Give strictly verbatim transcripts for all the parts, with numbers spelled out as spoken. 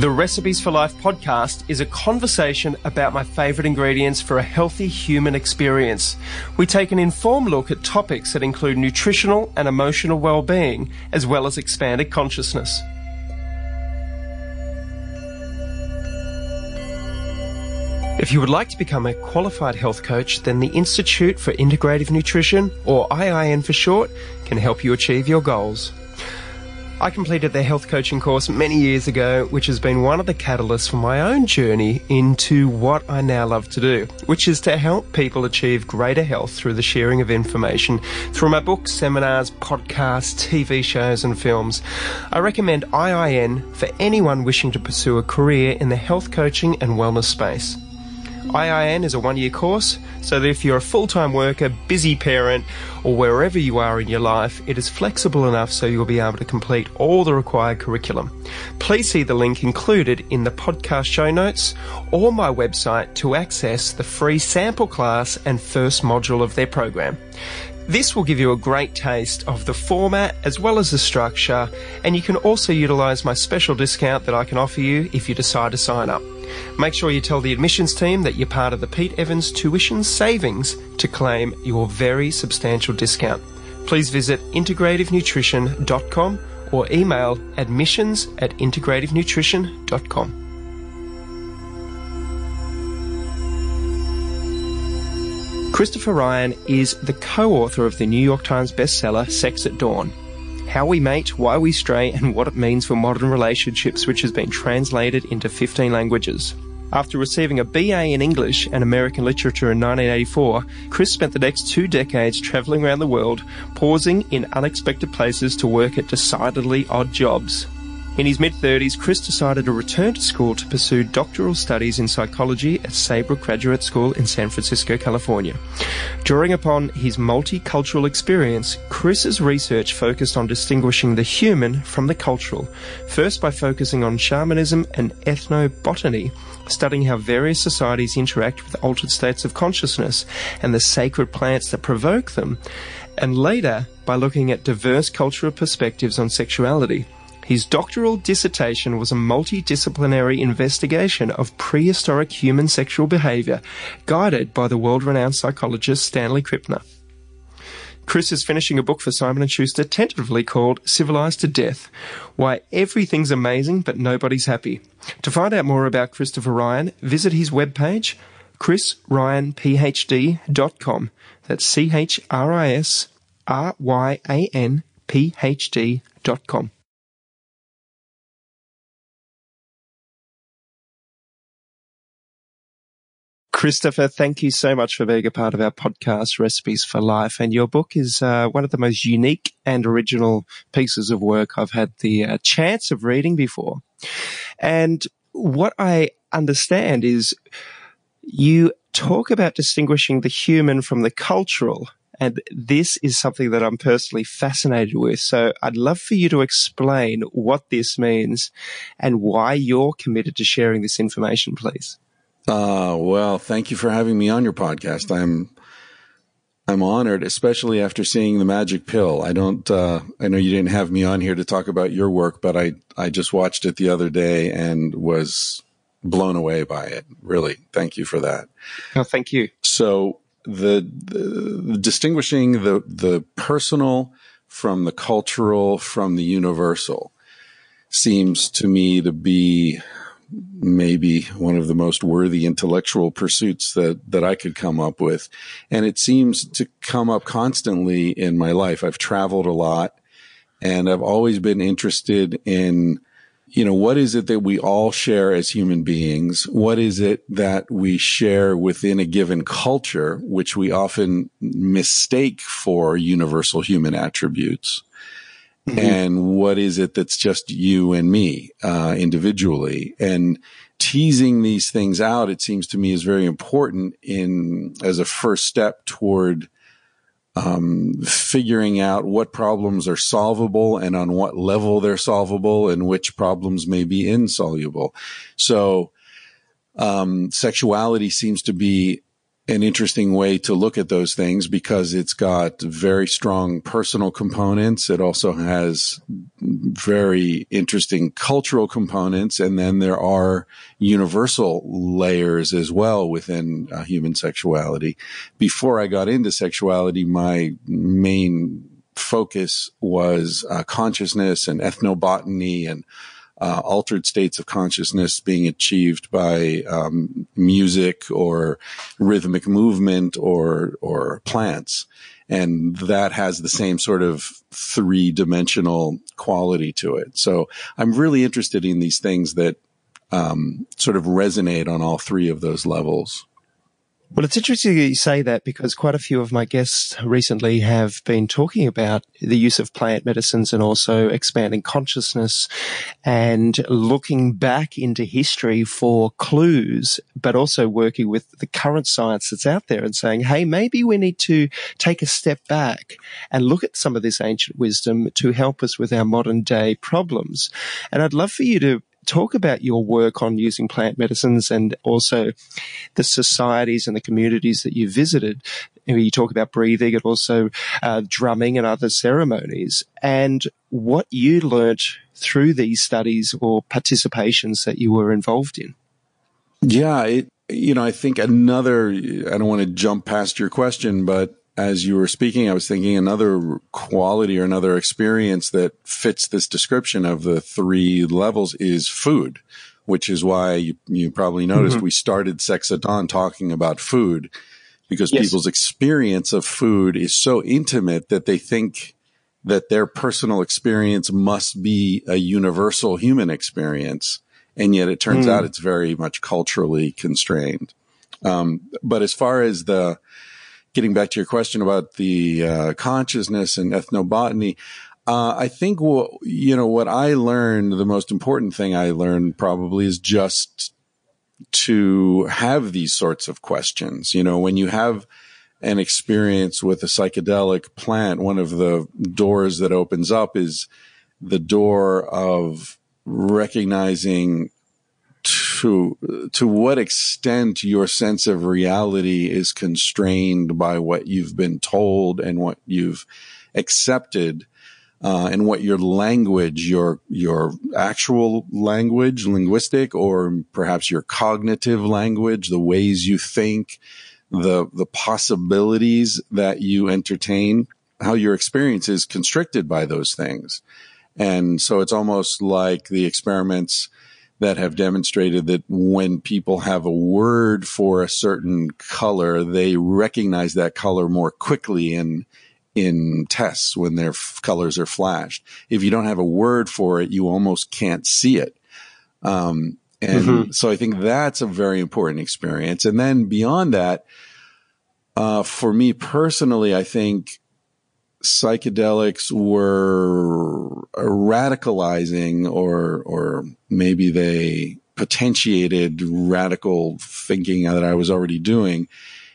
The Recipes for Life podcast is a conversation about my favourite ingredients for a healthy human experience. We take an informed look at topics that include nutritional and emotional well-being, as well as expanded consciousness. If you would like to become a qualified health coach, then the Institute for Integrative Nutrition, or I I N for short, can help you achieve your goals. I completed their health coaching course many years ago, which has been one of the catalysts for my own journey into what I now love to do, which is to help people achieve greater health through the sharing of information through my books, seminars, podcasts, T V shows and films. I recommend I I N for anyone wishing to pursue a career in the health coaching and wellness space. I I N is a one-year course, so that if you're a full-time worker, busy parent, or wherever you are in your life, it is flexible enough so you'll be able to complete all the required curriculum. Please see the link included in the podcast show notes or my website to access the free sample class and first module of their program. This will give you a great taste of the format as well as the structure, and you can also utilise my special discount that I can offer you if you decide to sign up. Make sure you tell the admissions team that you're part of the Pete Evans Tuition Savings to claim your very substantial discount. Please visit integrative nutrition dot com or email admissions at integrative nutrition dot com. Christopher Ryan is the co-author of the New York Times bestseller Sex at Dawn: How We Mate, Why We Stray, and What It Means for Modern Relationships, which has been translated into fifteen languages. After receiving a B A in English and American Literature in nineteen eighty-four, Chris spent the next two decades travelling around the world, pausing in unexpected places to work at decidedly odd jobs. In his mid-thirties, Chris decided to return to school to pursue doctoral studies in psychology at Saybrook Graduate School in San Francisco, California. Drawing upon his multicultural experience, Chris's research focused on distinguishing the human from the cultural, first by focusing on shamanism and ethnobotany, studying how various societies interact with altered states of consciousness and the sacred plants that provoke them, and later by looking at diverse cultural perspectives on sexuality. His doctoral dissertation was a multidisciplinary investigation of prehistoric human sexual behaviour, guided by the world-renowned psychologist Stanley Krippner. Chris is finishing a book for Simon and Schuster tentatively called Civilized to Death: Why Everything's Amazing But Nobody's Happy. To find out more about Christopher Ryan, visit his webpage, chris ryan p h d dot com. That's C H R I S R Y A N P H D dot com. Christopher, thank you so much for being a part of our podcast, Recipes for Life. And your book is uh, one of the most unique and original pieces of work I've had the uh, chance of reading before. And what I understand is you talk about distinguishing the human from the cultural. And this is something that I'm personally fascinated with. So I'd love for you to explain what this means and why you're committed to sharing this information, please. Uh, well, thank you for having me on your podcast. I'm, I'm honored, especially after seeing The Magic Pill. I don't, uh, I know you didn't have me on here to talk about your work, but I, I just watched it the other day and was blown away by it. Really. Thank you for that. Oh, thank you. So the, the distinguishing the, the personal from the cultural, from the universal seems to me to be maybe one of the most worthy intellectual pursuits that, that I could come up with. And it seems to come up constantly in my life. I've traveled a lot and I've always been interested in, you know, what is it that we all share as human beings? What is it that we share within a given culture, which we often mistake for universal human attributes? Mm-hmm. And what is it that's just you and me, uh, individually? And teasing these things out, it seems to me, is very important in, as a first step toward, um, figuring out what problems are solvable and on what level they're solvable and which problems may be insoluble. So, um, sexuality seems to be an interesting way to look at those things because it's got very strong personal components. It also has very interesting cultural components, and then there are universal layers as well within uh, human sexuality. Before I got into sexuality, my main focus was uh, consciousness and ethnobotany and uh, altered states of consciousness being achieved by um, music or rhythmic movement or or plants. And that has the same sort of three-dimensional quality to it. So I'm really interested in these things that um, sort of resonate on all three of those levels. Well, it's interesting that you say that because quite a few of my guests recently have been talking about the use of plant medicines and also expanding consciousness and looking back into history for clues, but also working with the current science that's out there and saying, hey, maybe we need to take a step back and look at some of this ancient wisdom to help us with our modern day problems. And I'd love for you to talk about your work on using plant medicines and also the societies and the communities that you visited. You talk about breathing and also uh, drumming and other ceremonies, and what you learnt through these studies or participations that you were involved in. Yeah, it, you know, I think another, I don't want to jump past your question, but as you were speaking, I was thinking another quality or another experience that fits this description of the three levels is food, which is why you, you probably noticed mm-hmm. we started Sex at Dawn talking about food, because yes. people's experience of food is so intimate that they think that their personal experience must be a universal human experience. And yet it turns mm. out it's very much culturally constrained. Um, but as far as the, getting back to your question about the uh, consciousness and ethnobotany, uh, I think, what, you know, what I learned, the most important thing I learned probably is just to have these sorts of questions. You know, when you have an experience with a psychedelic plant, one of the doors that opens up is the door of recognizing to to what extent your sense of reality is constrained by what you've been told and what you've accepted, uh, and what your language, your your actual language, linguistic, or perhaps your cognitive language, the ways you think, the the possibilities that you entertain, how your experience is constricted by those things. And so it's almost like the experiments that have demonstrated that when people have a word for a certain color, they recognize that color more quickly in in tests when their f- colors are flashed. If you don't have a word for it, you almost can't see it. Um, and mm-hmm. so I think that's a very important experience. And then beyond that, uh, for me personally, I think psychedelics were radicalizing, or or maybe they potentiated radical thinking that I was already doing,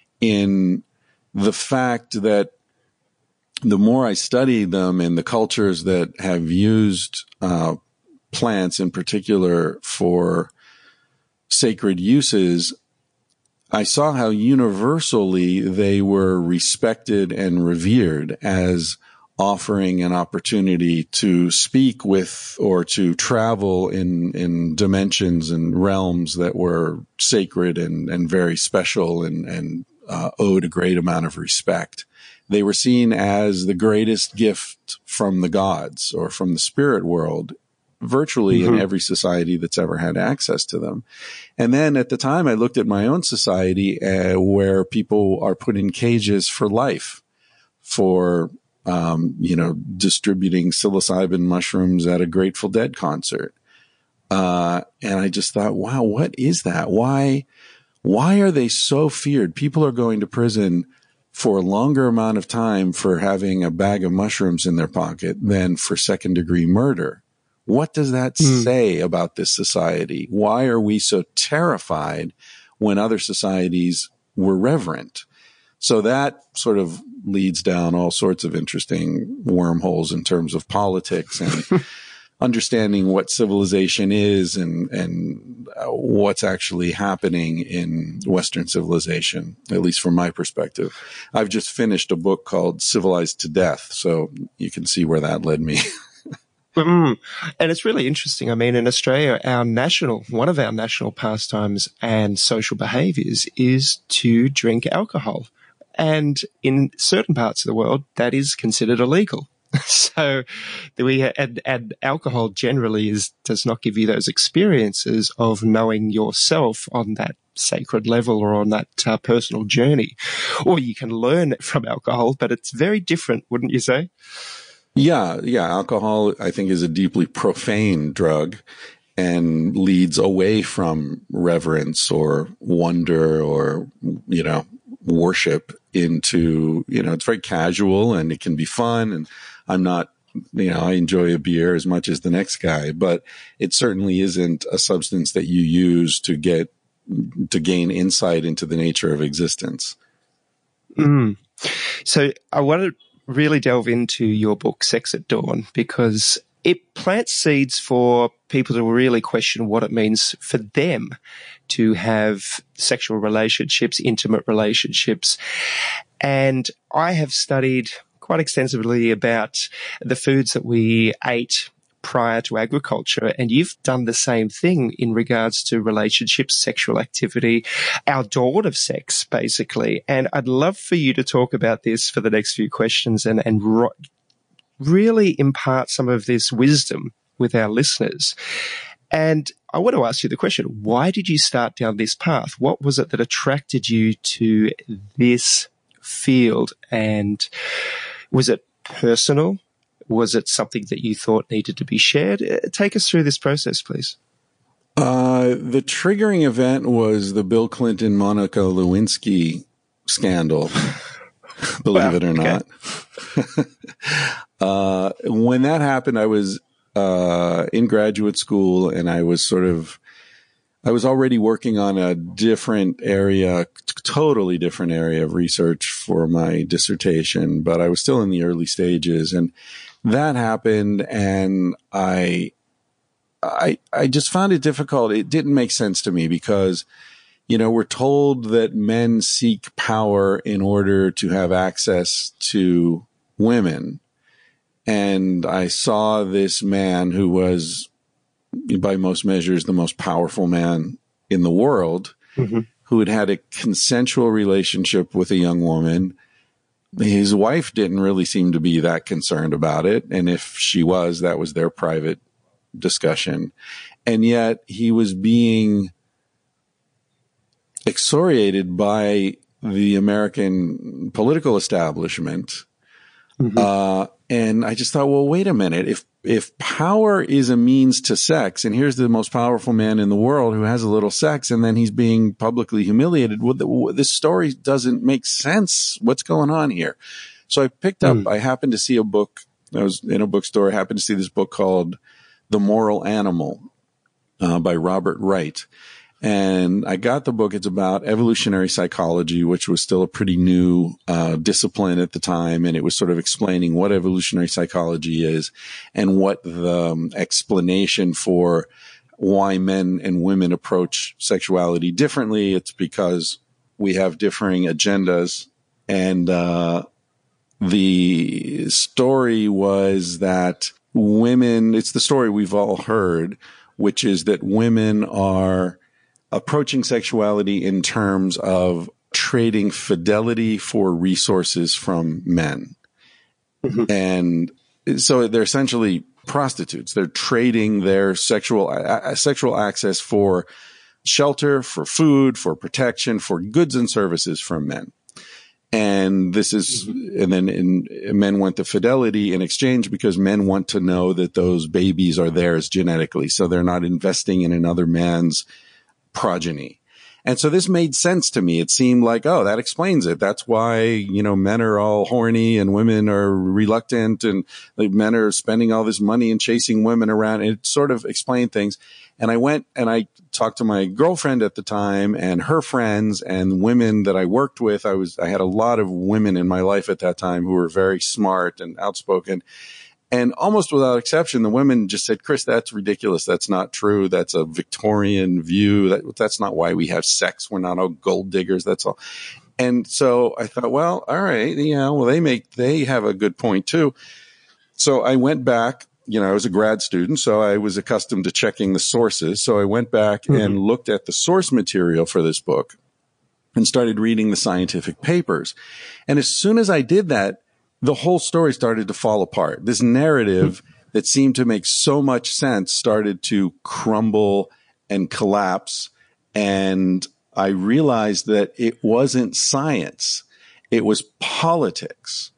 in the fact that the more I studied them and the cultures that have used uh, plants in particular for sacred uses, I saw how universally they were respected and revered as offering an opportunity to speak with or to travel in, in dimensions and realms that were sacred and, and very special and, and uh, owed a great amount of respect. They were seen as the greatest gift from the gods or from the spirit world, virtually mm-hmm. in every society that's ever had access to them. And then at the time, I looked at my own society uh, where people are put in cages for life for, um, you know, distributing psilocybin mushrooms at a Grateful Dead concert. Uh, and I just thought, wow, what is that? Why, why are they so feared? People are going to prison for a longer amount of time for having a bag of mushrooms in their pocket than for second degree murder. What does that mm. say about this society? Why are we so terrified when other societies were reverent? So that sort of leads down all sorts of interesting wormholes in terms of politics and understanding what civilization is and, and what's actually happening in Western civilization, at least from my perspective. I've just finished a book called Civilized to Death, so you can see where that led me. Mm. And it's really interesting. I mean, in Australia, our national, one of our national pastimes and social behaviours is to drink alcohol. And in certain parts of the world, that is considered illegal. So we, and, and alcohol generally is, does not give you those experiences of knowing yourself on that sacred level or on that uh, personal journey. Or you can learn from alcohol, but it's very different, wouldn't you say? Yeah, yeah. Alcohol, I think, is a deeply profane drug and leads away from reverence or wonder or, you know, worship into, you know, it's very casual and it can be fun. And I'm not, you know, I enjoy a beer as much as the next guy, but it certainly isn't a substance that you use to get, to gain insight into the nature of existence. Mm. So I want to really delve into your book, Sex at Dawn, because it plants seeds for people to really question what it means for them to have sexual relationships, intimate relationships. And I have studied quite extensively about the foods that we ate prior to agriculture, and you've done the same thing in regards to relationships, sexual activity, our dawn of sex, basically. And I'd love for you to talk about this for the next few questions and, and ro- really impart some of this wisdom with our listeners. And I want to ask you the question, why did you start down this path? What was it that attracted you to this field? And was it personal? Was it something that you thought needed to be shared? Take us through this process, please. Uh, the triggering event was the Bill Clinton, Monica Lewinsky scandal, believe wow, it or okay. not. uh, when that happened, I was uh, in graduate school and I was sort of, I was already working on a different area, totally different area of research for my dissertation, but I was still in the early stages. And that happened, and I, I, I just found it difficult. It didn't make sense to me because, you know, we're told that men seek power in order to have access to women. And I saw this man who was, by most measures, the most powerful man in the world, mm-hmm. who had had a consensual relationship with a young woman. His wife didn't really seem to be that concerned about it. And if she was, that was their private discussion. And yet he was being excoriated by the American political establishment. Mm-hmm. Uh, and I just thought, well, wait a minute. If, if power is a means to sex, and here's the most powerful man in the world who has a little sex, and then he's being publicly humiliated, well, the, this story doesn't make sense. What's going on here? So I picked up, mm. I happened to see a book. I was in a bookstore. I happened to see this book called The Moral Animal uh, by Robert Wright. And I got the book. It's about evolutionary psychology, which was still a pretty new uh, discipline at the time. And it was sort of explaining what evolutionary psychology is and what the um, explanation for why men and women approach sexuality differently. It's because we have differing agendas. And uh, the story was that women, it's the story we've all heard, which is that women are approaching sexuality in terms of trading fidelity for resources from men. Mm-hmm. And so they're essentially prostitutes. They're trading their sexual, uh, sexual access for shelter, for food, for protection, for goods and services from men. And this is, mm-hmm. and then in, men want the fidelity in exchange because men want to know that those babies are theirs genetically. So they're not investing in another man's progeny. And so this made sense to me. It seemed like, oh, that explains it. That's why, you know, men are all horny and women are reluctant and like, men are spending all this money and chasing women around. It sort of explained things. And I went and I talked to my girlfriend at the time and her friends and women that I worked with. I was, I had a lot of women in my life at that time who were very smart and outspoken. And almost without exception, the women just said, Chris, that's ridiculous. That's not true. That's a Victorian view. That, that's not why we have sex. We're not all gold diggers. That's all. And so I thought, well, all right. Yeah, well, they make, they have a good point too. So I went back you know, I was a grad student, so I was accustomed to checking the sources. So I went back mm-hmm. and looked at the source material for this book and started reading the scientific papers. And as soon as I did that, the whole story started to fall apart. This narrative that seemed to make so much sense started to crumble and collapse. And I realized that it wasn't science. It was politics.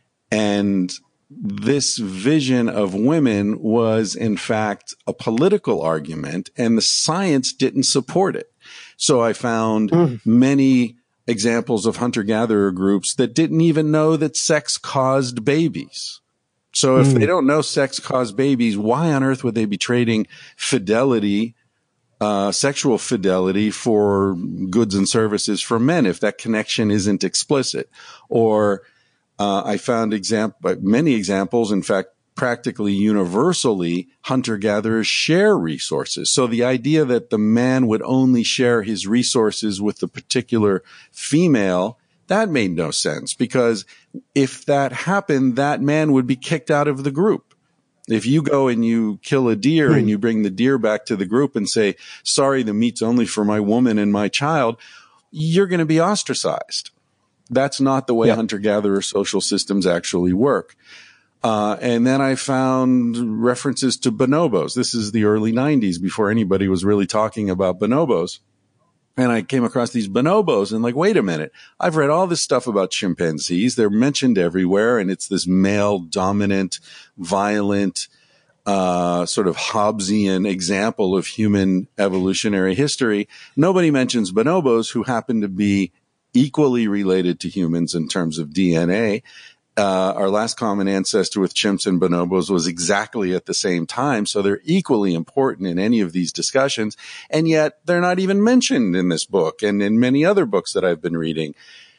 And this vision of women was, in fact, a political argument, and the science didn't support it. So I found mm. many examples of hunter-gatherer groups that didn't even know that sex caused babies. So if mm. they don't know sex caused babies, why on earth would they be trading fidelity, uh, sexual fidelity for goods and services for men if that connection isn't explicit? Or uh, I found example, many examples, in fact, practically universally, hunter-gatherers share resources. So the idea that the man would only share his resources with the particular female, that made no sense, because if that happened, that man would be kicked out of the group. If you go and you kill a deer mm. and you bring the deer back to the group and say, sorry, the meat's only for my woman and my child, you're going to be ostracized. That's not the way yeah. hunter-gatherer social systems actually work. Uh, and then I found references to bonobos. This is the early nineties, before anybody was really talking about bonobos. And I came across these bonobos and like, wait a minute. I've read all this stuff about chimpanzees. They're mentioned everywhere. And it's this male dominant, violent, uh, sort of Hobbesian example of human evolutionary history. Nobody mentions bonobos, who happen to be equally related to humans in terms of D N A. Uh, our last common ancestor with chimps and bonobos was exactly at the same time. So they're equally important in any of these discussions. And yet they're not even mentioned in this book and in many other books that I've been reading.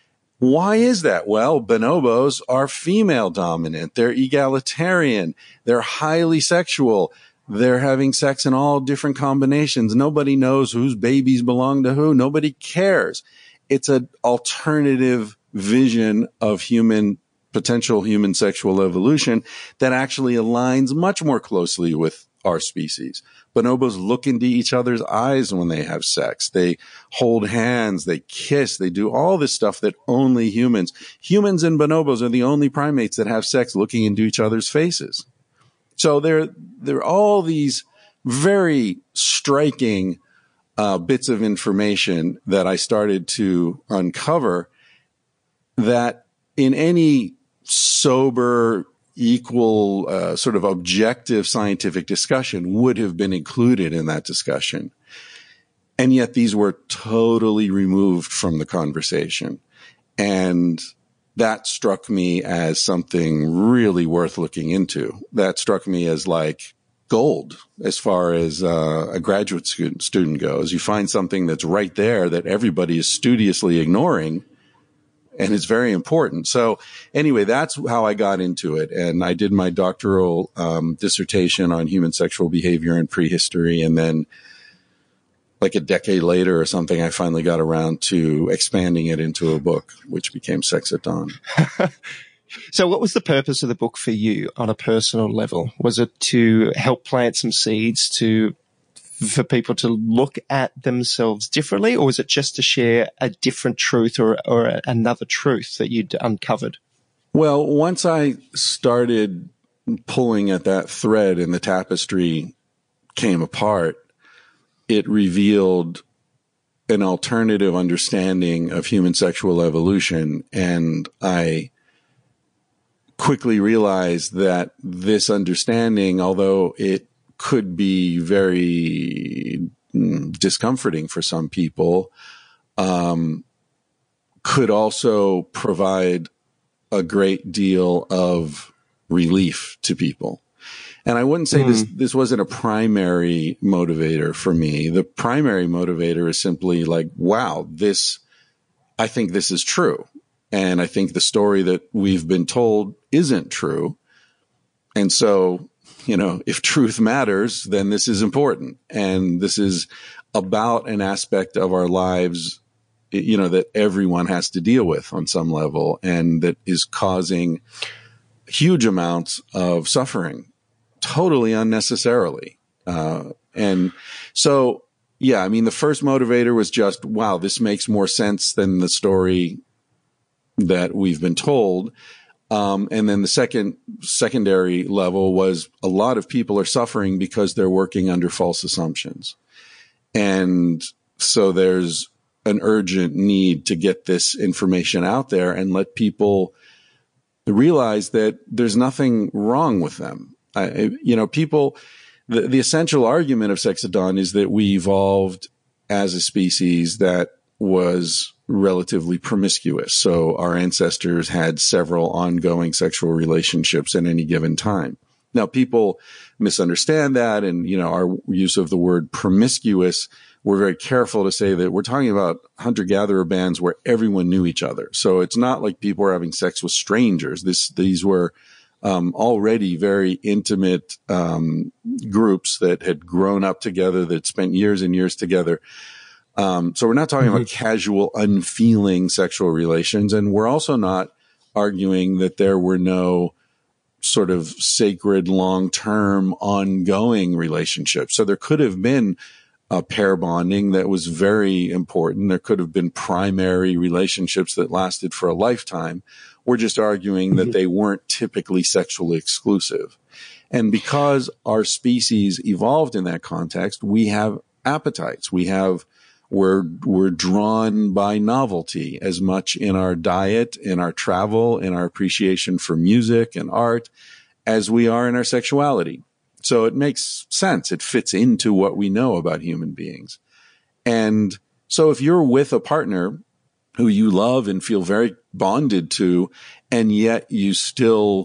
Why is that? Well, bonobos are female dominant. They're egalitarian. They're highly sexual. They're having sex in all different combinations. Nobody knows whose babies belong to who. Nobody cares. It's an alternative vision of human potential human sexual evolution that actually aligns much more closely with our species. Bonobos look into each other's eyes when they have sex. They hold hands, they kiss, they do all this stuff that only humans, humans and bonobos are the only primates that have sex looking into each other's faces. So there, there are all these very striking uh, bits of information that I started to uncover that in any sober, equal, uh, sort of objective scientific discussion would have been included in that discussion. And yet these were totally removed from the conversation. And that struck me as something really worth looking into. That struck me as like gold as far as uh, a graduate student, student goes. You find something that's right there that everybody is studiously ignoring, and it's very important. So anyway, that's how I got into it. And I did my doctoral um, dissertation on human sexual behavior in prehistory. And then like a decade later or something, I finally got around to expanding it into a book, which became Sex at Dawn. So what was the purpose of the book for you on a personal level? Was it to help plant some seeds to for people to look at themselves differently, or was it just to share a different truth or, or another truth that you'd uncovered? Well, once I started pulling at that thread and the tapestry came apart, it revealed an alternative understanding of human sexual evolution. And I quickly realized that this understanding, although it could be very mm, discomforting for some people, um, could also provide a great deal of relief to people. And I wouldn't say mm. this, this wasn't a primary motivator for me. The primary motivator is simply like, wow, this, I think this is true. And I think the story that we've been told isn't true. And so, you know, if truth matters, then this is important. And this is about an aspect of our lives, you know, that everyone has to deal with on some level, and that is causing huge amounts of suffering totally unnecessarily. Uh, and so, yeah, I mean, the first motivator was just, wow, this makes more sense than the story that we've been told. Um, and then the second secondary level was a lot of people are suffering because they're working under false assumptions. And so there's an urgent need to get this information out there and let people realize that there's nothing wrong with them. I, you know, people, the, the essential argument of Sex at Dawn is that we evolved as a species that was relatively promiscuous. So our ancestors had several ongoing sexual relationships at any given time. Now, people misunderstand that, and, you know, our use of the word promiscuous, we're very careful to say that we're talking about hunter-gatherer bands where everyone knew each other. So it's not like people were having sex with strangers. This, these were um, already very intimate um, groups that had grown up together, that spent years and years together. Um, so we're not talking mm-hmm. about casual, unfeeling sexual relations. And we're also not arguing that there were no sort of sacred, long-term, ongoing relationships. So there could have been a pair bonding that was very important. There could have been primary relationships that lasted for a lifetime. We're just arguing that they weren't typically sexually exclusive. And because our species evolved in that context, we have appetites. We have We're, we're drawn by novelty as much in our diet, in our travel, in our appreciation for music and art as we are in our sexuality. So it makes sense. It fits into what we know about human beings. And so if you're with a partner who you love and feel very bonded to, and yet you still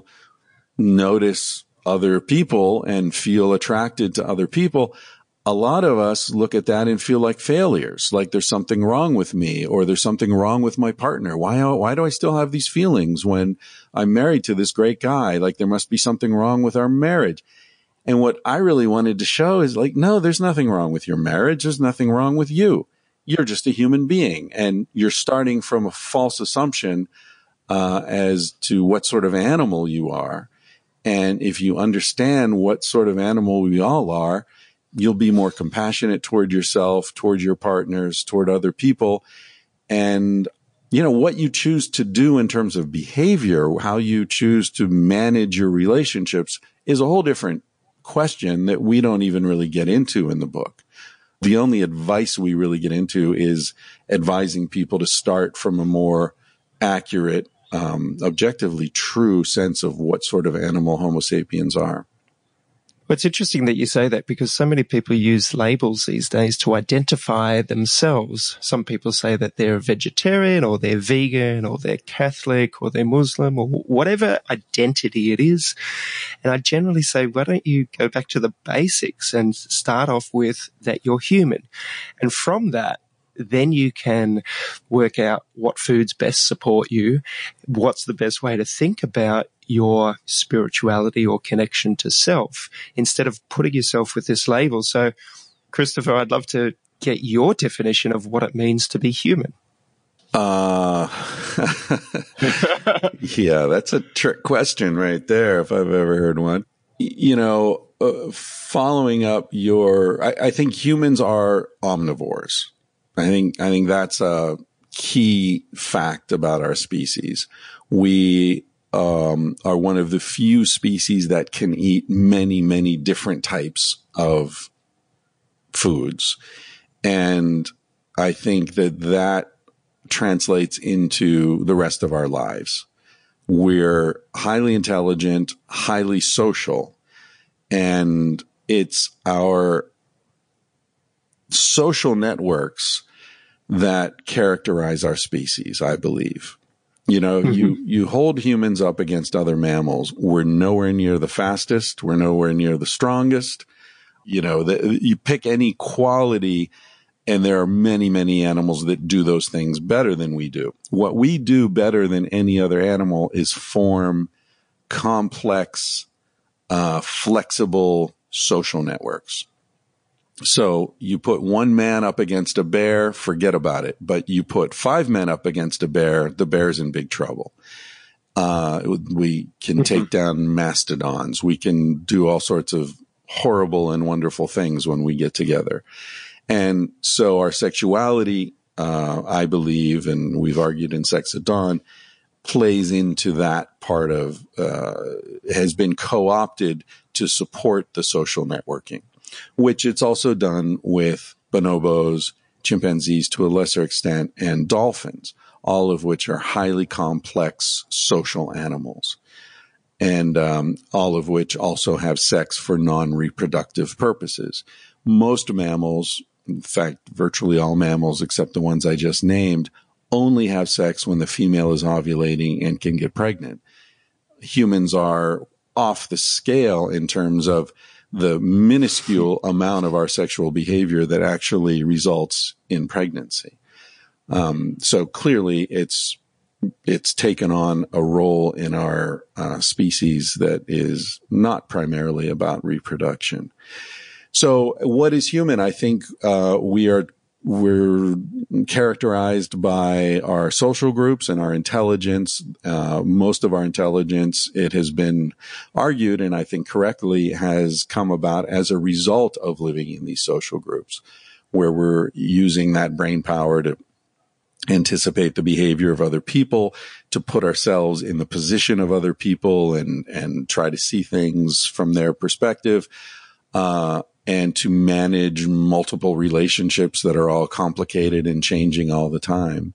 notice other people and feel attracted to other people, a lot of us look at that and feel like failures, like there's something wrong with me or there's something wrong with my partner. Why, why do I still have these feelings when I'm married to this great guy? Like there must be something wrong with our marriage. And what I really wanted to show is like, no, there's nothing wrong with your marriage. There's nothing wrong with you. You're just a human being, and you're starting from a false assumption uh, as to what sort of animal you are. And if you understand what sort of animal we all are, you'll be more compassionate toward yourself, toward your partners, toward other people. And, you know, what you choose to do in terms of behavior, how you choose to manage your relationships is a whole different question that we don't even really get into in the book. The only advice we really get into is advising people to start from a more accurate, um, objectively true sense of what sort of animal Homo sapiens are. Well, it's interesting that you say that because so many people use labels these days to identify themselves. Some people say that they're vegetarian or they're vegan or they're Catholic or they're Muslim or whatever identity it is. And I generally say, why don't you go back to the basics and start off with that you're human. And from that, then you can work out what foods best support you, what's the best way to think about your spirituality or connection to self, instead of putting yourself with this label. So, Christopher, I'd love to get your definition of what it means to be human. Uh, yeah, that's a trick question right there, if I've ever heard one. You know, uh, following up your, I, I think humans are omnivores. I think, I think that's a key fact about our species. We um, are one of the few species that can eat many, many different types of foods. And I think that that translates into the rest of our lives. We're highly intelligent, highly social, and it's our social networks that characterize our species, I believe. You know, mm-hmm. you, you hold humans up against other mammals. We're nowhere near the fastest. We're nowhere near the strongest. You know, the, you pick any quality, and there are many, many animals that do those things better than we do. What we do better than any other animal is form complex, uh, flexible social networks. So you put one man up against a bear, forget about it. But you put five men up against a bear, the bear's in big trouble. Uh, we can take down mastodons. We can do all sorts of horrible and wonderful things when we get together. And so our sexuality, uh, I believe, and we've argued in Sex at Dawn, plays into that part of, uh, has been co-opted to support the social networking, which it's also done with bonobos, chimpanzees to a lesser extent, and dolphins, all of which are highly complex social animals, and um, all of which also have sex for non-reproductive purposes. Most mammals, in fact, virtually all mammals except the ones I just named, only have sex when the female is ovulating and can get pregnant. Humans are off the scale in terms of the minuscule amount of our sexual behavior that actually results in pregnancy. Um, so clearly it's, it's taken on a role in our uh, species that is not primarily about reproduction. So what is human? I think, uh, we are, we're characterized by our social groups and our intelligence. Uh, most of our intelligence, it has been argued, and I think correctly, has come about as a result of living in these social groups, where we're using that brain power to anticipate the behavior of other people, to put ourselves in the position of other people and, and try to see things from their perspective, uh, and to manage multiple relationships that are all complicated and changing all the time.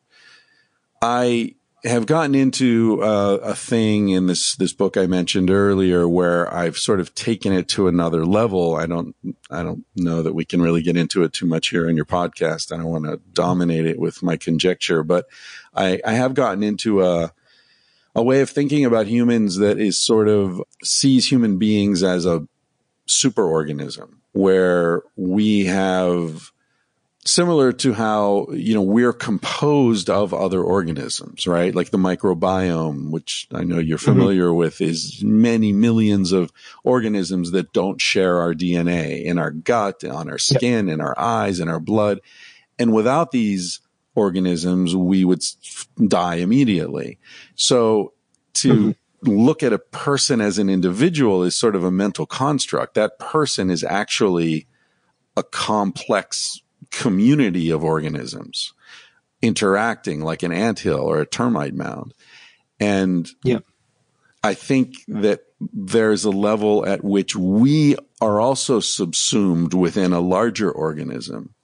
I have gotten into uh, a thing in this, this book I mentioned earlier where I've sort of taken it to another level. I don't, I don't know that we can really get into it too much here in your podcast. I don't want to dominate it with my conjecture, but I, I have gotten into a, a way of thinking about humans that is sort of sees human beings as a superorganism, where we have, similar to how, you know, we're composed of other organisms, right? Like the microbiome, which I know you're familiar mm-hmm. with, is many millions of organisms that don't share our D N A in our gut, on our skin, yep. in our eyes, in our blood. And without these organisms, we would die immediately. So to mm-hmm. look at a person as an individual is sort of a mental construct. That person is actually a complex community of organisms interacting like an anthill or a termite mound. And yeah. I think that there's a level at which we are also subsumed within a larger organism.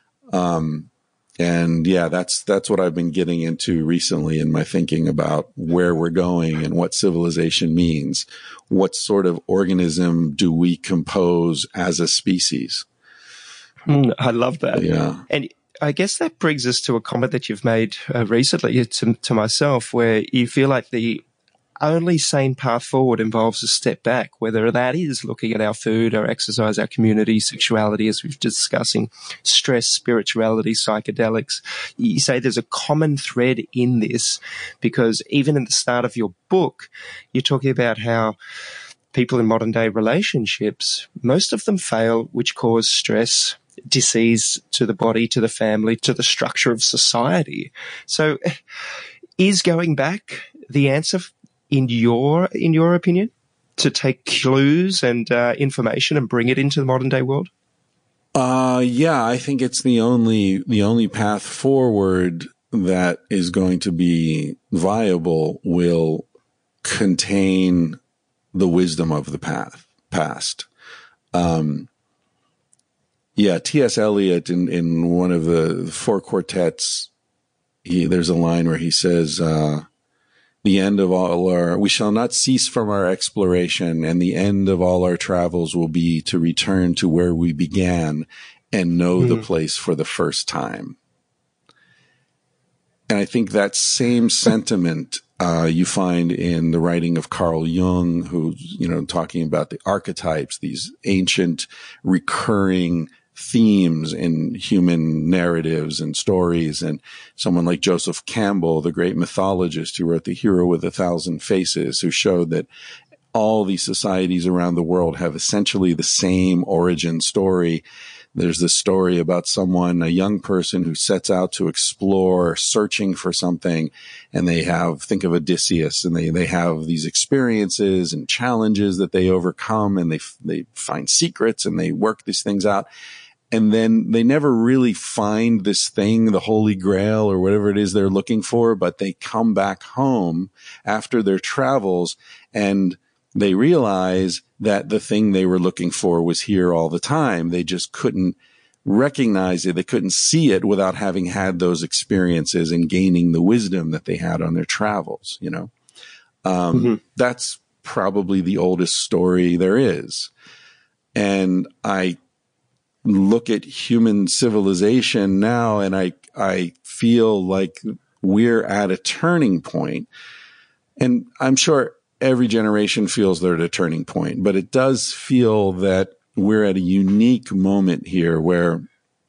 Um, and yeah, that's, that's what I've been getting into recently in my thinking about where we're going and what civilization means. What sort of organism do we compose as a species? Mm, I love that. Yeah. And I guess that brings us to a comment that you've made uh, recently to, to myself, where you feel like the only sane path forward involves a step back, whether that is looking at our food, our exercise, our community, sexuality, as we've discussing, stress, spirituality, psychedelics. You say there's a common thread in this, because even in the start of your book, you're talking about how people in modern day relationships, most of them fail, which cause stress, disease to the body, to the family, to the structure of society. So is going back the answer in your, in your opinion, to take clues and uh, information and bring it into the modern day world? Uh, yeah, I think it's the only, the only path forward that is going to be viable will contain the wisdom of the path, past. Um, Yeah, T S Eliot in, in one of the four quartets, he, there's a line where he says, uh, the end of all our, we shall not cease from our exploration, and the end of all our travels will be to return to where we began and know mm. the place for the first time. And I think that same sentiment Uh, you find in the writing of Carl Jung, who's, you know, talking about the archetypes, these ancient recurring themes in human narratives and stories. And someone like Joseph Campbell, the great mythologist who wrote The Hero with a Thousand Faces, who showed that all these societies around the world have essentially the same origin story, There's this story about someone, a young person who sets out to explore, searching for something, and they have, think of Odysseus, and they, they have these experiences and challenges that they overcome, and they, they find secrets and they work these things out. And then they never really find this thing, the Holy Grail or whatever it is they're looking for, but they come back home after their travels and they realize that the thing they were looking for was here all the time. They just couldn't recognize it. They couldn't see it without having had those experiences and gaining the wisdom that they had on their travels, you know. Um, mm-hmm. That's probably the oldest story there is. And I look at human civilization now and I, I feel like we're at a turning point. And I'm sure every generation feels they're at a turning point, but it does feel that we're at a unique moment here where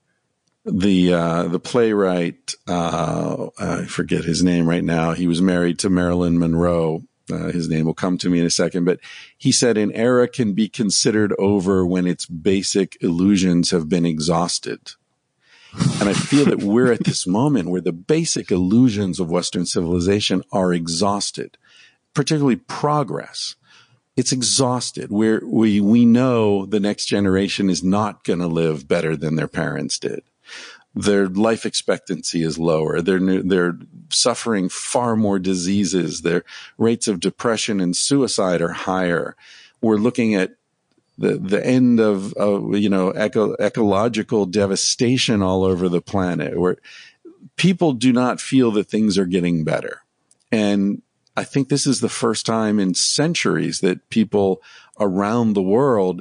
the, uh, the playwright, uh, I forget his name right now. He was married to Marilyn Monroe. Uh, his name will come to me in a second, but he said an era can be considered over when its basic illusions have been exhausted. And I feel that we're at this moment where the basic illusions of Western civilization are exhausted, particularly progress. It's exhausted. We're, we, we know the next generation is not going to live better than their parents did. Their life expectancy is lower. They're, they're suffering far more diseases. Their rates of depression and suicide are higher. We're looking at the, the end of, of you know, eco, ecological devastation all over the planet, where people do not feel that things are getting better. And I think this is the first time in centuries that people around the world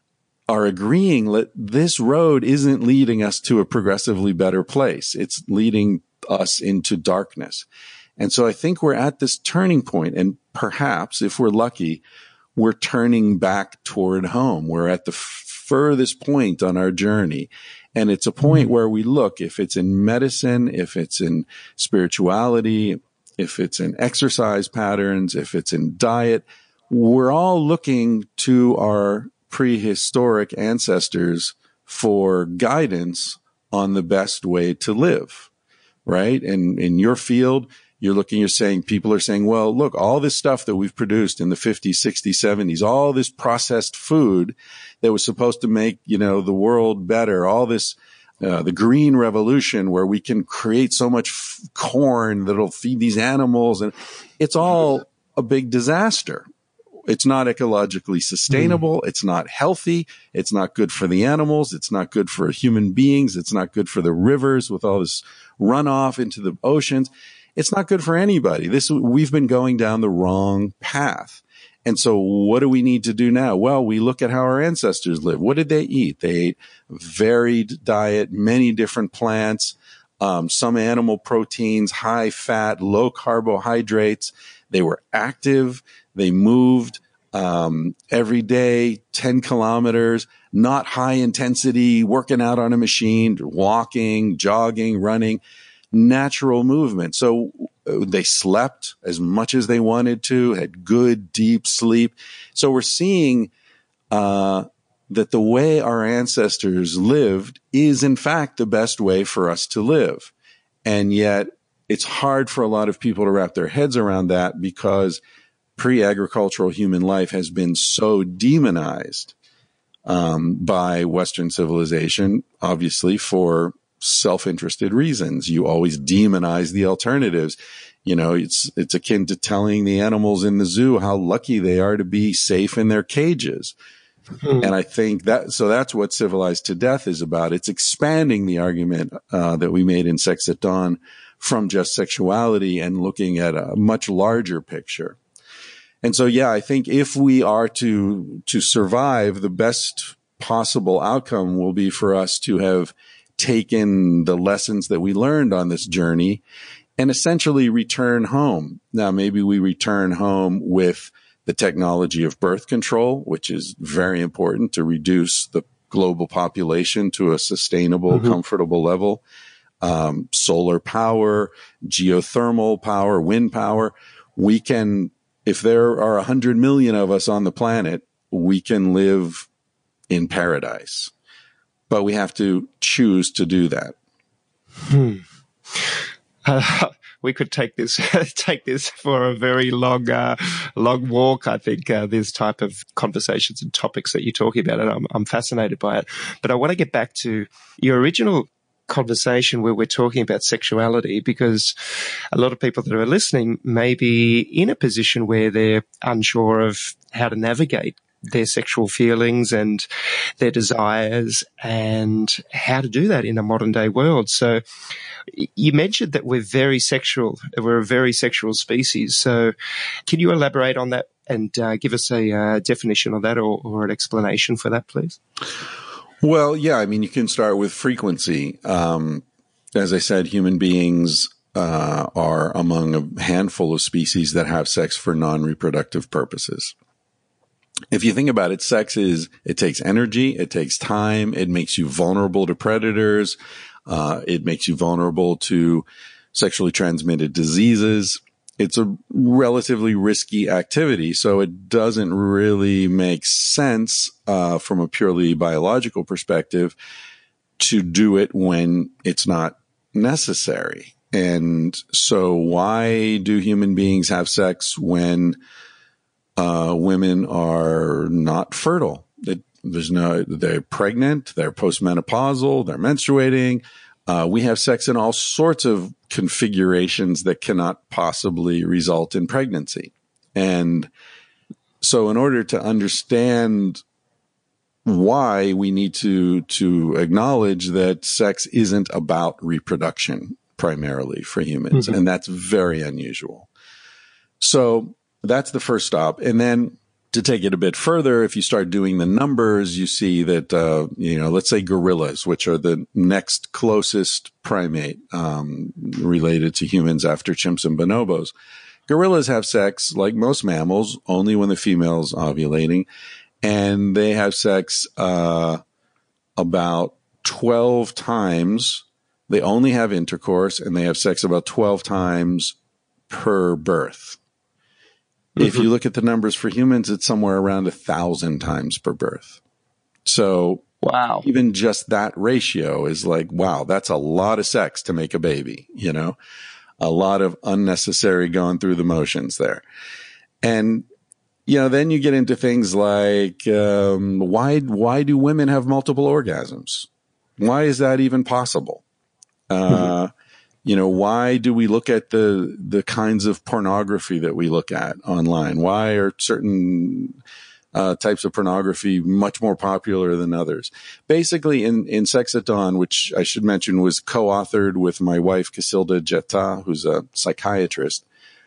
are agreeing that this road isn't leading us to a progressively better place. It's leading us into darkness. And so I think we're at this turning point, and perhaps if we're lucky, we're turning back toward home. We're at the furthest point on our journey. And it's a point where we look, if it's in medicine, if it's in spirituality, if it's in exercise patterns, if it's in diet, we're all looking to our prehistoric ancestors for guidance on the best way to live, right? And in your field, you're looking, you're saying, people are saying, well, look, all this stuff that we've produced in the fifties, sixties, seventies, all this processed food that was supposed to make, you know, the world better, all this, uh, the green revolution where we can create so much f- corn that'll feed these animals, and it's all a big disaster. It's not ecologically sustainable. Mm. It's not healthy. It's not good for the animals. It's not good for human beings. It's not good for the rivers with all this runoff into the oceans. It's not good for anybody. This, we've been going down the wrong path. And so what do we need to do now? Well, we look at how our ancestors lived. What did they eat? They ate varied diet, many different plants, um, some animal proteins, high fat, low carbohydrates. They were active. They moved um, every day, ten kilometers, not high intensity, working out on a machine, walking, jogging, running, natural movement. So they slept as much as they wanted to, had good, deep sleep. So we're seeing uh, that the way our ancestors lived is, in fact, the best way for us to live. And yet it's hard for a lot of people to wrap their heads around that, because pre-agricultural human life has been so demonized um, by Western civilization, obviously for self-interested reasons. You always demonize the alternatives. You know, it's it's akin to telling the animals in the zoo how lucky they are to be safe in their cages. Mm-hmm. And I think that, so that's what Civilized to Death is about. It's expanding the argument uh, that we made in Sex at Dawn from just sexuality and looking at a much larger picture. And so, yeah, I think if we are to, to survive, the best possible outcome will be for us to have taken the lessons that we learned on this journey and essentially return home. Now, maybe we return home with the technology of birth control, which is very important to reduce the global population to a sustainable, mm-hmm. comfortable level. Um, solar power, geothermal power, wind power. We can, if there are a hundred million of us on the planet, we can live in paradise. but we have to choose to do that. Hmm. Uh, we could take this take this for a very long uh, long walk. I think uh, this type of conversations and topics that you're talking about, and I'm, I'm fascinated by it. But I want to get back to your original conversation where we're talking about sexuality, because a lot of people that are listening may be in a position where they're unsure of how to navigate their sexual feelings and their desires and how to do that in a modern day world. So you mentioned that we're very sexual. We're a very sexual species. So can you elaborate on that and uh, give us a uh, definition of that, or, or an explanation for that, please? Well, yeah, I mean, you can start with frequency. Um, as I said, human beings uh, are among a handful of species that have sex for non-reproductive purposes. If you think about it, sex is, it takes energy, it takes time, it makes you vulnerable to predators, uh, it makes you vulnerable to sexually transmitted diseases. It's a relatively risky activity, so it doesn't really make sense uh, from a purely biological perspective to do it when it's not necessary. And so why do human beings have sex when uh, women are not fertile? It, there's no, they're pregnant, they're postmenopausal, they're menstruating. Uh, we have sex in all sorts of configurations that cannot possibly result in pregnancy. And so in order to understand why, we need to, to acknowledge that sex isn't about reproduction primarily for humans. Mm-hmm. And that's very unusual. So that's the first stop. And then to take it a bit further, if you start doing the numbers, you see that, uh, you know, let's say gorillas, which are the next closest primate um, related to humans after chimps and bonobos. Gorillas have sex, like most mammals, only when the female's ovulating. And they have sex uh, about twelve times. They only have intercourse, and they have sex about twelve times per birth. Mm-hmm. If you look at the numbers for humans, it's somewhere around a thousand times per birth. So wow, even just that ratio is like, wow, that's a lot of sex to make a baby, you know, a lot of unnecessary going through the motions there. And, you know, then you get into things like, um, why, why do women have multiple orgasms? Why is that even possible? Uh, mm-hmm. You know, why do we look at the, the kinds of pornography that we look at online? Why are certain uh, types of pornography much more popular than others? Basically, in, in Sex at Dawn, which I should mention was co-authored with my wife, Casilda Jetta, who's a psychiatrist,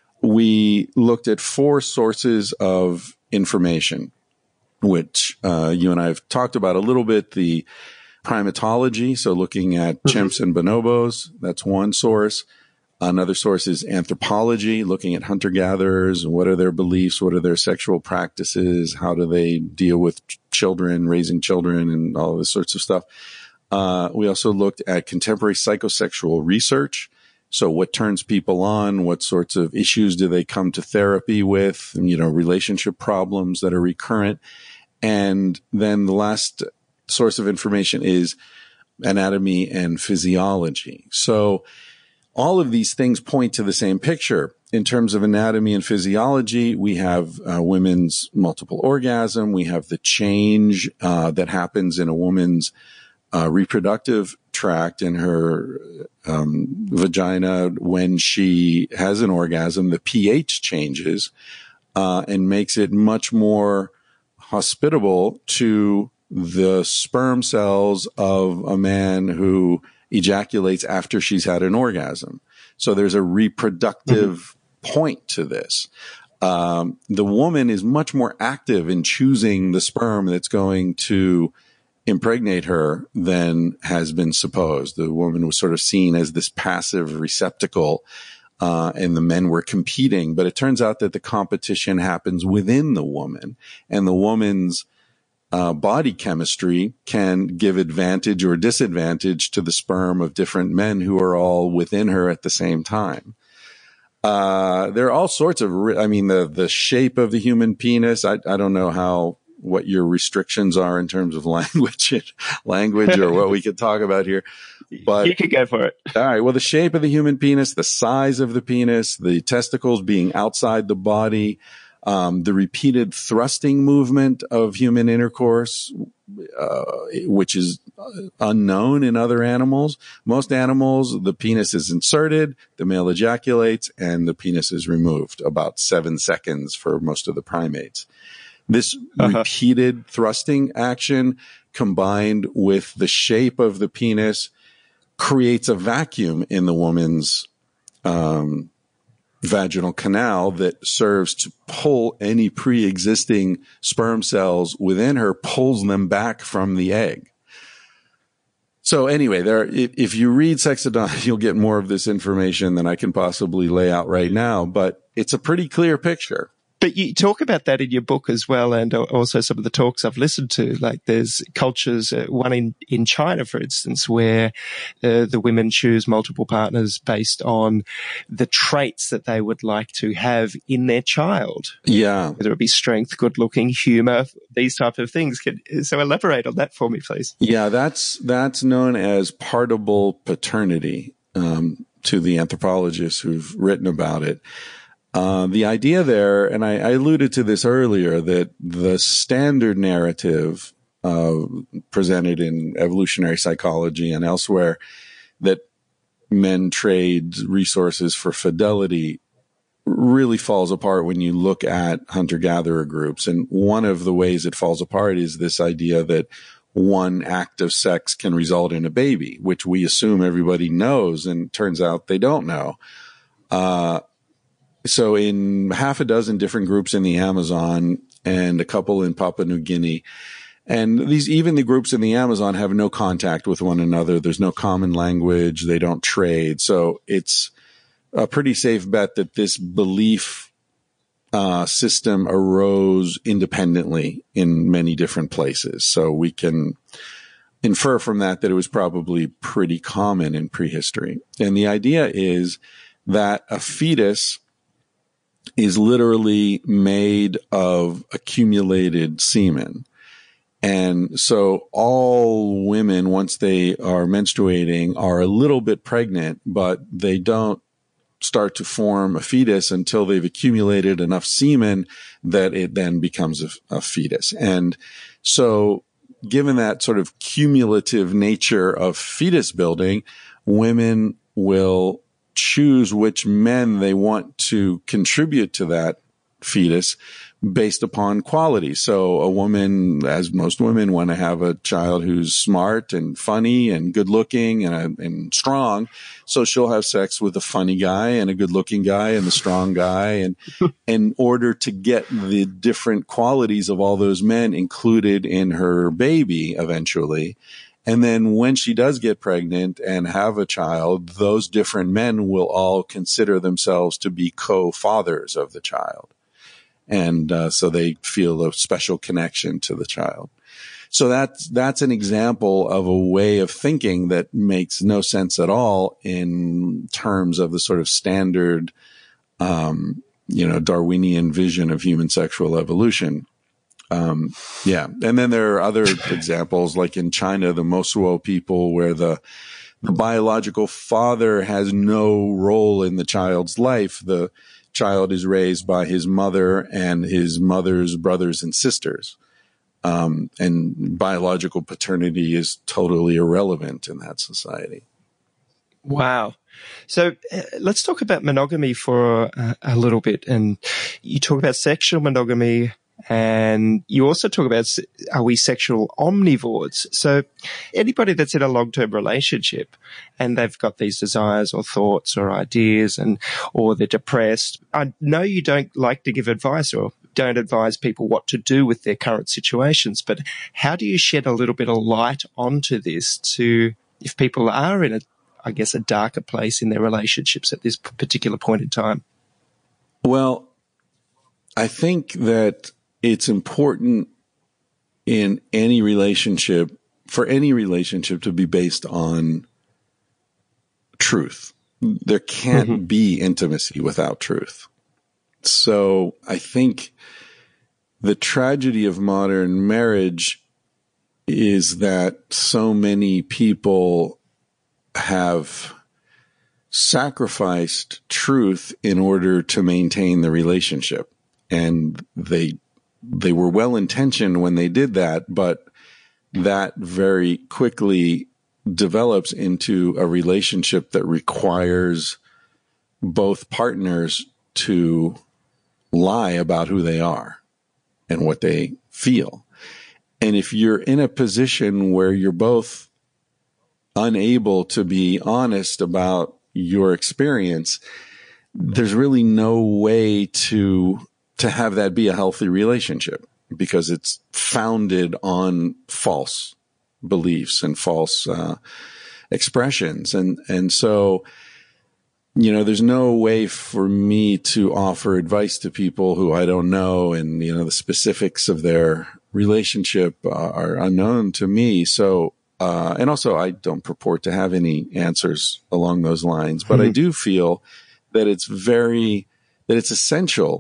we looked at four sources of information, which uh, you and I have talked about a little bit. The primatology, so looking at mm-hmm. chimps and bonobos, that's one source. Another source is anthropology, looking at hunter-gatherers and what are their beliefs, what are their sexual practices, how do they deal with ch- children, raising children, and all this sorts of stuff. Uh, we also looked at contemporary psychosexual research. So what turns people on? What sorts of issues do they come to therapy with? You know, relationship problems that are recurrent. And then the last source of information is anatomy and physiology. So all of these things point to the same picture. In terms of anatomy and physiology, we have uh, women's multiple orgasm. We have the change uh, that happens in a woman's uh, reproductive tract in her um, vagina when she has an orgasm. The pH changes uh, and makes it much more hospitable to the sperm cells of a man who ejaculates after she's had an orgasm. So there's a reproductive mm-hmm. point to this. Um, the woman is much more active in choosing the sperm that's going to impregnate her than has been supposed. The woman was sort of seen as this passive receptacle, uh, and the men were competing. But it turns out that the competition happens within the woman, and the woman's Uh, body chemistry can give advantage or disadvantage to the sperm of different men who are all within her at the same time. Uh, there are all sorts of, I mean, the, the shape of the human penis. I, I don't know how what your restrictions are in terms of language, language, or what we could talk about here. But you could go for it. All right. Well, the shape of the human penis, the size of the penis, the testicles being outside the body, um, the repeated thrusting movement of human intercourse, uh, which is unknown in other animals. Most animals, the penis is inserted, the male ejaculates, and the penis is removed, about seven seconds for most of the primates. This uh-huh. repeated thrusting action combined with the shape of the penis creates a vacuum in the woman's um, vaginal canal that serves to pull any pre-existing sperm cells within her, pulls them back from the egg. So anyway, there, if you read Sex at Dawn, you'll get more of this information than I can possibly lay out right now, but it's a pretty clear picture. But you talk about that in your book as well, and also some of the talks I've listened to. Like there's cultures, uh, one in, in China, for instance, where uh, the women choose multiple partners based on the traits that they would like to have in their child. Yeah. Whether it be strength, good looking, humor, these type of things. Can, so elaborate on that for me, please. Yeah, that's, that's known as partible paternity, um, to the anthropologists who've written about it. Uh, the idea there, and I, I alluded to this earlier, that the standard narrative uh, presented in evolutionary psychology and elsewhere, that men trade resources for fidelity, really falls apart when you look at hunter-gatherer groups. And one of the ways it falls apart is this idea that one act of sex can result in a baby, which we assume everybody knows, and turns out they don't know. Uh, So in half a dozen different groups in the Amazon and a couple in Papua New Guinea, and these, even the groups in the Amazon have no contact with one another. There's no common language. They don't trade. So it's a pretty safe bet that this belief uh, system arose independently in many different places. So we can infer from that that it was probably pretty common in prehistory. And the idea is that a fetus is literally made of accumulated semen. And so all women, once they are menstruating, are a little bit pregnant, but they don't start to form a fetus until they've accumulated enough semen that it then becomes a, a fetus. And so given that sort of cumulative nature of fetus building, women will choose which men they want to contribute to that fetus based upon quality. So a woman, as most women, want to have a child who's smart and funny and good looking and, and strong. So she'll have sex with a funny guy and a good looking guy and the strong guy. And in order to get the different qualities of all those men included in her baby eventually. And then when she does get pregnant and have a child, those different men will all consider themselves to be co-fathers of the child. And uh, so they feel a special connection to the child. So that's, that's an example of a way of thinking that makes no sense at all in terms of the sort of standard, um, you know, Darwinian vision of human sexual evolution. Um, yeah. And then there are other examples, like in China, the Mosuo people, where the, the biological father has no role in the child's life. The child is raised by his mother and his mother's brothers and sisters. Um, and biological paternity is totally irrelevant in that society. Wow. So uh, let's talk about monogamy for uh, a little bit. And you talk about sexual monogamy, and you also talk about, are we sexual omnivores? So anybody that's in a long-term relationship and they've got these desires or thoughts or ideas, and or they're depressed, I know you don't like to give advice or don't advise people what to do with their current situations, but how do you shed a little bit of light onto this to, if people are in a, I guess, a darker place in their relationships at this particular point in time? Well, I think that it's important in any relationship, for any relationship to be based on truth. There can't mm-hmm. be intimacy without truth. So I think the tragedy of modern marriage is that so many people have sacrificed truth in order to maintain the relationship. And they, they were well intentioned when they did that, but that very quickly develops into a relationship that requires both partners to lie about who they are and what they feel. And if you're in a position where you're both unable to be honest about your experience, there's really no way to to have that be a healthy relationship, because it's founded on false beliefs and false uh, expressions. And and so, you know, there's no way for me to offer advice to people who I don't know, and, you know, the specifics of their relationship uh, are unknown to me. So, uh, and also I don't purport to have any answers along those lines, but mm-hmm. I do feel that it's very, that it's essential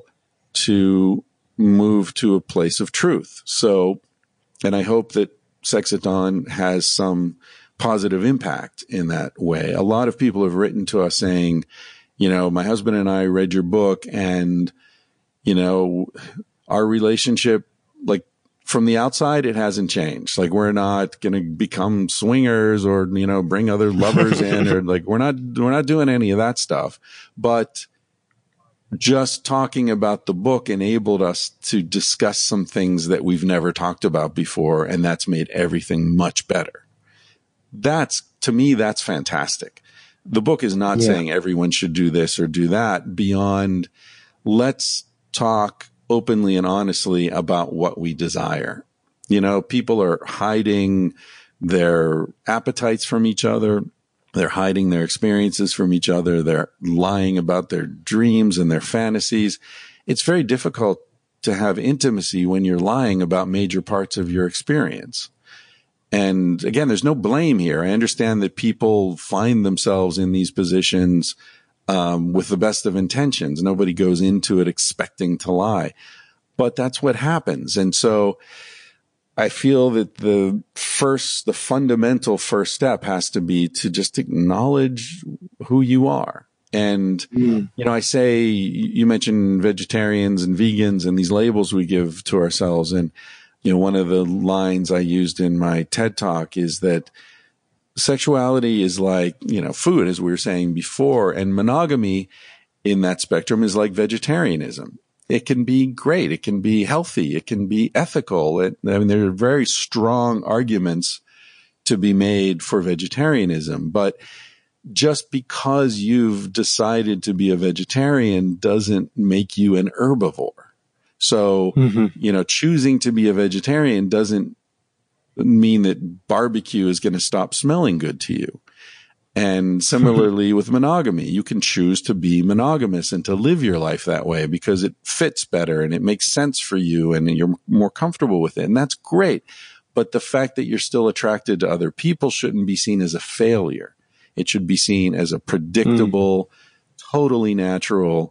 to move to a place of truth. So, and I hope that Sex at Dawn has some positive impact in that way. A lot of people have written to us saying, you know, my husband and I read your book, and, you know, our relationship, like, from the outside, it hasn't changed. Like, we're not going to become swingers or, you know, bring other lovers in, or like, we're not, we're not doing any of that stuff. But just talking about the book enabled us to discuss some things that we've never talked about before. And that's made everything much better. That's, to me, that's fantastic. The book is not yeah. saying everyone should do this or do that, beyond let's talk openly and honestly about what we desire. You know, people are hiding their appetites from each other. They're hiding their experiences from each other. They're lying about their dreams and their fantasies. It's very difficult to have intimacy when you're lying about major parts of your experience. And again, there's no blame here. I understand that people find themselves in these positions Um, with the best of intentions. Nobody goes into it expecting to lie, but that's what happens. And so I feel that the first, the fundamental first step has to be to just acknowledge who you are. And, mm. you know, I say, you mentioned vegetarians and vegans and these labels we give to ourselves. And, you know, one of the lines I used in my TED Talk is that sexuality is like, you know, food, as we were saying before, and monogamy in that spectrum is like vegetarianism. It can be great. It can be healthy. It can be ethical. It, I mean, there are very strong arguments to be made for vegetarianism, but just because you've decided to be a vegetarian doesn't make you an herbivore. So, mm-hmm. you know, choosing to be a vegetarian doesn't mean that barbecue is going to stop smelling good to you. And similarly with monogamy, you can choose to be monogamous and to live your life that way because it fits better and it makes sense for you and you're more comfortable with it. And that's great. But the fact that you're still attracted to other people shouldn't be seen as a failure. It should be seen as a predictable, mm. totally natural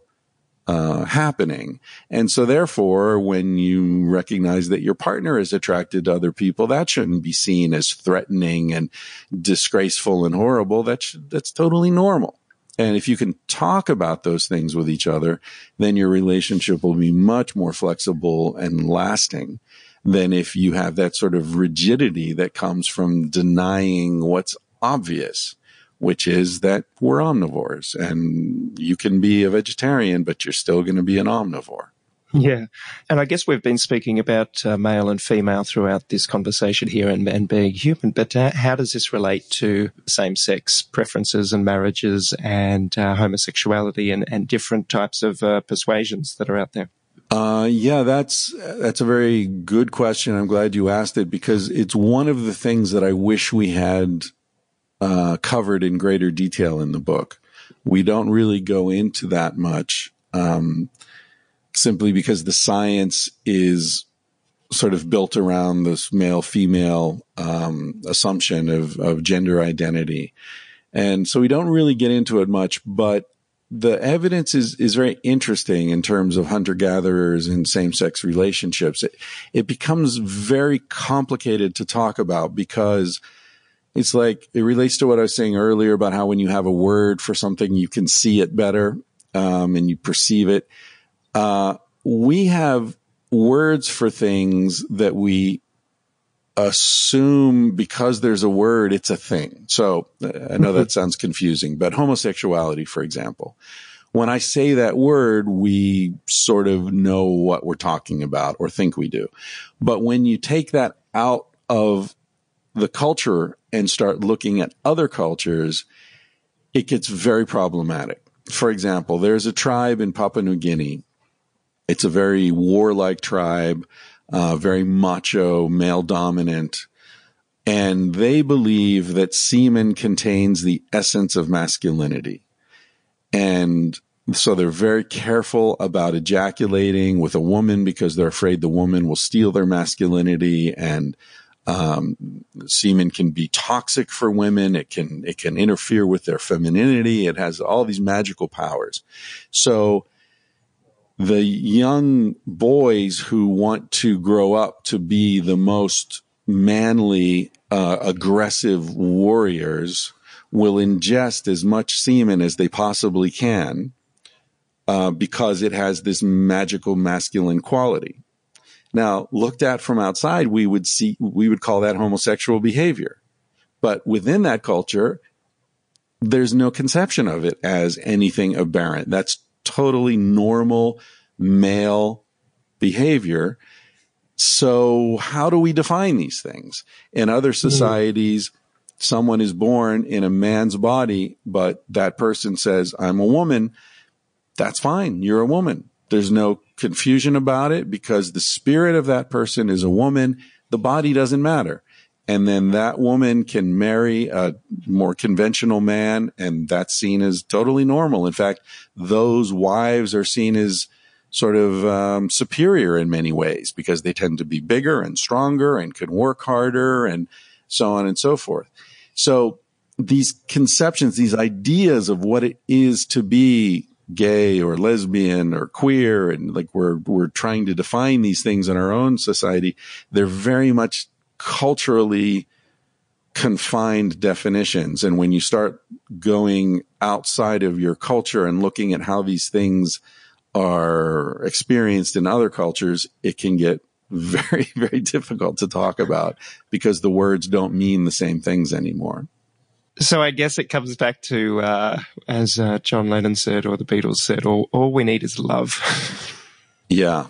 Uh, happening. And so therefore, when you recognize that your partner is attracted to other people, that shouldn't be seen as threatening and disgraceful and horrible. That's, that's totally normal. And if you can talk about those things with each other, then your relationship will be much more flexible and lasting than if you have that sort of rigidity that comes from denying what's obvious, which is that we're omnivores and you can be a vegetarian, but you're still going to be an omnivore. Yeah. And I guess we've been speaking about uh, male and female throughout this conversation here and, and being human, but uh, how does this relate to same-sex preferences and marriages and uh, homosexuality and, and different types of uh, persuasions that are out there? Uh, yeah, that's, that's a very good question. I'm glad you asked it because it's one of the things that I wish we had Uh, covered in greater detail in the book. We don't really go into that much, um, simply because the science is sort of built around this male-female um, assumption of, of gender identity. And so we don't really get into it much, but the evidence is, is very interesting in terms of hunter-gatherers and same-sex relationships. It, it becomes very complicated to talk about because it's like, it relates to what I was saying earlier about how when you have a word for something, you can see it better, um, and you perceive it. Uh, we have words for things that we assume because there's a word, it's a thing. So I know that sounds confusing, but homosexuality, for example, when I say that word, we sort of know what we're talking about or think we do. But when you take that out of the culture and start looking at other cultures, it gets very problematic. For example, there's a tribe in Papua New Guinea. It's a very warlike tribe. Uh, very macho, male dominant. And they believe that semen contains the essence of masculinity. And so they're very careful about ejaculating with a woman because they're afraid the woman will steal their masculinity. And um, semen can be toxic for women. It can, it can interfere with their femininity. It has all these magical powers. So the young boys who want to grow up to be the most manly, uh, aggressive warriors will ingest as much semen as they possibly can, uh, because it has this magical masculine quality. Now, looked at from outside, we would see, we would call that homosexual behavior. But within that culture, there's no conception of it as anything aberrant. That's totally normal male behavior. So how do we define these things? In other societies, mm. someone is born in a man's body, but that person says, I'm a woman. That's fine. You're a woman. There's no confusion about it because the spirit of that person is a woman. The body doesn't matter. And then that woman can marry a more conventional man, and that's seen as totally normal. In fact, those wives are seen as sort of um, superior in many ways because they tend to be bigger and stronger and can work harder and so on and so forth. So these conceptions, these ideas of what it is to be gay or lesbian or queer, and like we're we're trying to define these things in our own society, they're very much culturally confined definitions. And when you start going outside of your culture and looking at how these things are experienced in other cultures, it can get very, very difficult to talk about because the words don't mean the same things anymore. So I guess it comes back to, uh, as uh, John Lennon said, or the Beatles said, all, all we need is love. Yeah.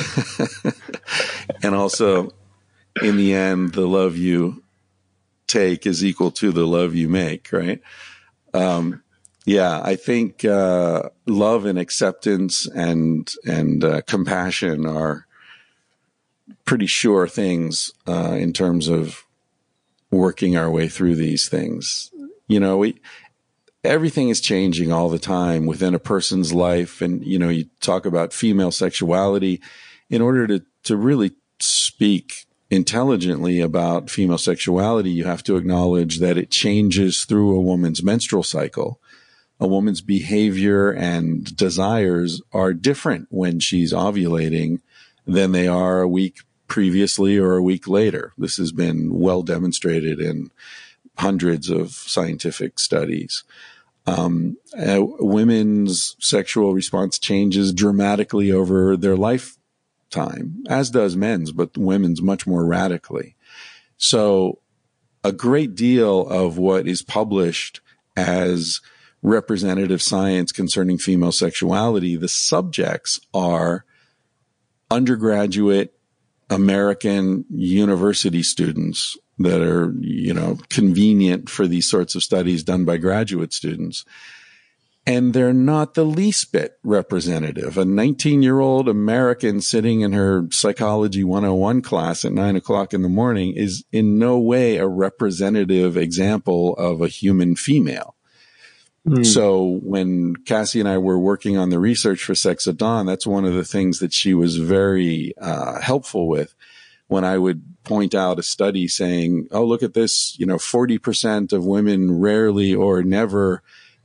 And also, in the end, the love you take is equal to the love you make, right? Um, yeah, I think uh, love and acceptance and and uh, compassion are pretty sure things uh, in terms of working our way through these things. You know, we everything is changing all the time within a person's life, and you know, you talk about female sexuality. In order to to really speak intelligently about female sexuality, you have to acknowledge that it changes through a woman's menstrual cycle. A woman's behavior and desires are different when she's ovulating than they are a week previously or a week later. This has been well demonstrated in hundreds of scientific studies. Um, uh, women's sexual response changes dramatically over their lifetime, as does men's, but women's much more radically. So a great deal of what is published as representative science concerning female sexuality, the subjects are undergraduate American university students that are, you know, convenient for these sorts of studies done by graduate students. And they're not the least bit representative. A nineteen-year-old American sitting in her Psychology one oh one class at nine o'clock in the morning is in no way a representative example of a human female. Mm. So when Cassie and I were working on the research for Sex at Dawn, that's one of the things that she was very uh, helpful with. When I would point out a study saying, oh, look at this, you know, forty percent of women rarely or never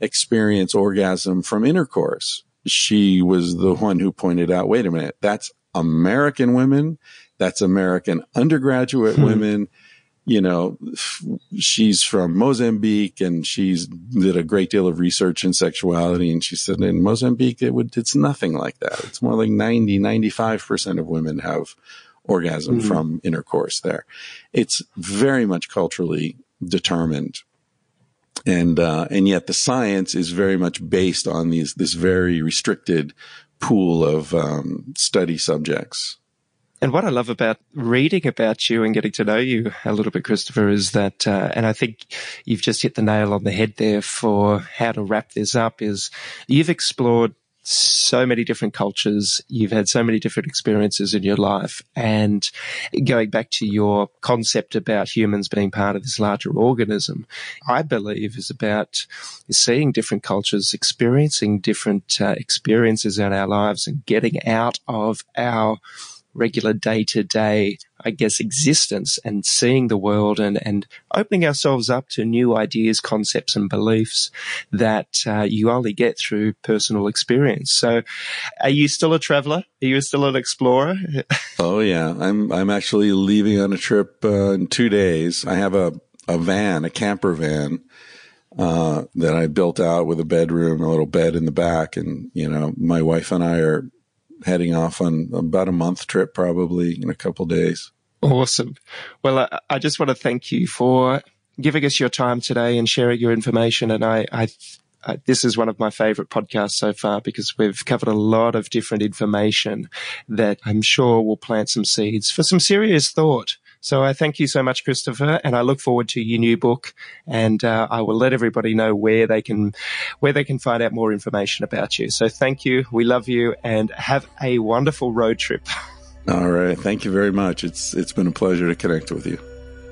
experience orgasm from intercourse. She was the one who pointed out, wait a minute, that's American women. That's American undergraduate hmm. women. You know, she's from Mozambique and she's did a great deal of research in sexuality. And she said in Mozambique, it would, it's nothing like that. It's more like ninety, ninety-five percent of women have orgasm mm-hmm. from intercourse there. It's very much culturally determined. And, uh, and yet the science is very much based on these, this very restricted pool of, um, study subjects. And what I love about reading about you and getting to know you a little bit, Christopher, is that, uh, and I think you've just hit the nail on the head there for how to wrap this up, is you've explored so many different cultures. You've had so many different experiences in your life. And going back to your concept about humans being part of this larger organism, I believe is about seeing different cultures, experiencing different uh, experiences in our lives and getting out of our regular day-to-day, I guess, existence and seeing the world and, and opening ourselves up to new ideas, concepts and beliefs that uh, you only get through personal experience. So are you still a traveler? Are you still an explorer? Oh, yeah. I'm I'm actually leaving on a trip uh, in two days. I have a, a van, a camper van, uh, that I built out with a bedroom, a little bed in the back. And, you know, my wife and I are heading off on about a month trip, probably in a couple days. Awesome. Well, I, I just want to thank you for giving us your time today and sharing your information. And I, I, I, this is one of my favorite podcasts so far because we've covered a lot of different information that I'm sure will plant some seeds for some serious thought. So I thank you so much, Christopher, and I look forward to your new book. And uh, I will let everybody know where they can where they can find out more information about you. So thank you. We love you, and have a wonderful road trip. All right. Thank you very much. It's it's been a pleasure to connect with you.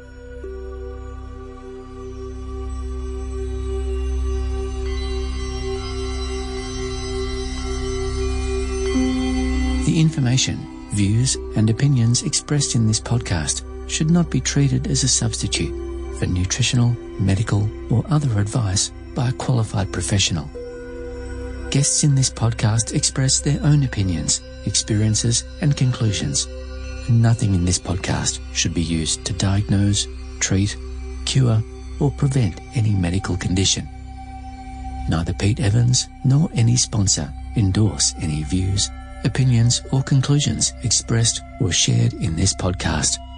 The information, views, and opinions expressed in this podcast should not be treated as a substitute for nutritional, medical, or other advice by a qualified professional. Guests in this podcast express their own opinions, experiences, and conclusions. Nothing in this podcast should be used to diagnose, treat, cure, or prevent any medical condition. Neither Pete Evans nor any sponsor endorse any views, opinions, or conclusions expressed or shared in this podcast.